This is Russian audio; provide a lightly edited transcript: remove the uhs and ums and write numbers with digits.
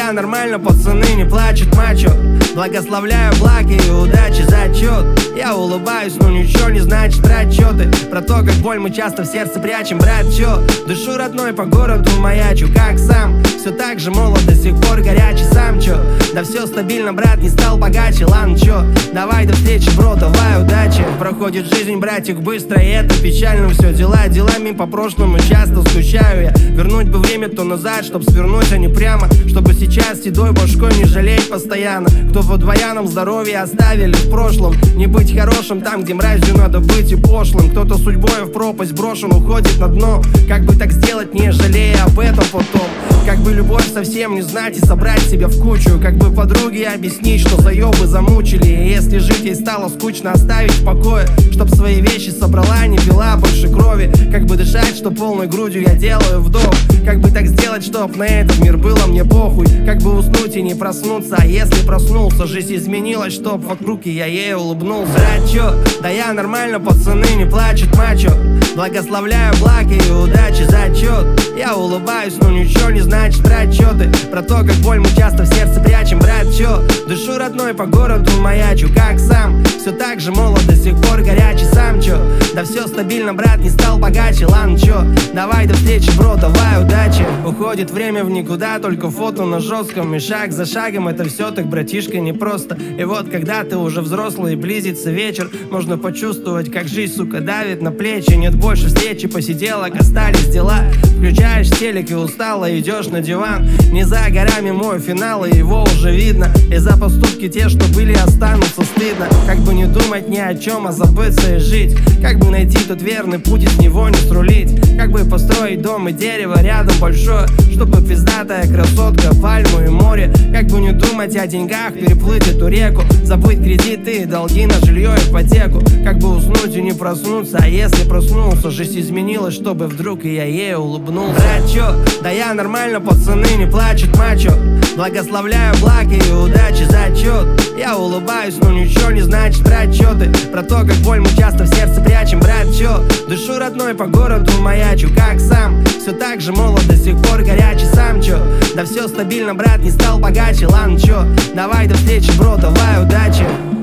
я нормально, пацаны не плачут, мачо. Благословляю блага и удачи зачет. Я улыбаюсь, но ничего не значит брать счеты. Про то, как боль мы часто в сердце прячем, брат, чё? Дышу родной по городу маячу, как сам. Все так же молод, до сих пор горячий, сам чё? Да все стабильно, брат, не стал богаче, ладно, чё? Давай до встречи, бро, давай, удачи. Проходит жизнь, братик, быстро, и это печально все. Дела делами, по прошлому часто скучаю я. Вернуть бы время то назад, чтоб свернуть, а не прямо. Чтобы сейчас седой башкой не жалеть постоянно. Кто в двояном здоровье оставили в прошлом. Не быть хорошим там, где мразью надо быть и пошлым. Кто-то судьбой в пропасть брошен, уходит на дно. Как бы так сделать, не жалея об этом потом? Как бы любовь совсем не знать и собрать себя в кучу. Как бы подруге объяснить, что заебы замучили. И если жить ей стало скучно, оставить в покое. Чтоб свои вещи собрала, не пила больше крови. Как бы дышать, что полной грудью я делаю вдох. Как бы так сделать, чтоб на этот мир было мне похуй. Как бы уснуть и не проснуться, а если проснулся, жизнь изменилась, чтоб вокруг и я ей улыбнулся. Брат, чё? Да я нормально, пацаны не плачут, мачо. Благословляю блага и удачи зачет. Я улыбаюсь, но ничего не значит брать счеты. Про то, как боль мы часто в сердце прячем, брат, чё? Дышу родной по городу маячу, как сам. Все так же молод, до сих пор горячий, сам чё? Да все стабильно, брат, не стал богаче, ладно, чё? Давай до встречи, бро, давай, удачи. Уходит время в никуда, только фото на жестком. И шаг за шагом это все так, братишка, непросто. И вот когда ты уже взрослый и близится вечер, можно почувствовать, как жизнь, сука, давит на плечи. Нет больше встречи, посиделок, остались дела. Включаешь телек и устало идешь на диван. Не за горами мой финал, и его уже видно. И за поступки те, что были, останутся, стыдно. Как бы не думать ни о чем, а забыться и жить. Как бы найти тот верный путь и с него не срулить. Как бы построить дом и дерево рядом большое, чтобы пиздатая красотка, пальму и море. Как бы не думать о деньгах, переплыть эту реку. Забыть кредиты и долги на жилье и ипотеку. Как бы уснуть и не проснуться, а если проснулся, жизнь изменилась, чтобы вдруг и я ей улыбнулся. Брат, чё? Да я нормально, пацаны не плачут, мачо. Благословляю блага и удачи зачет. Я улыбаюсь, но ничего не значит брать счеты. Про то, как боль мы часто в сердце прячем, брат, чё? Дышу родной по городу маячу, как сам. Все так же молод, до сих пор горячий, сам чё? Да все стабильно, брат, не стал богаче, ладно, чё? Давай до встречи, бро, давай, удачи.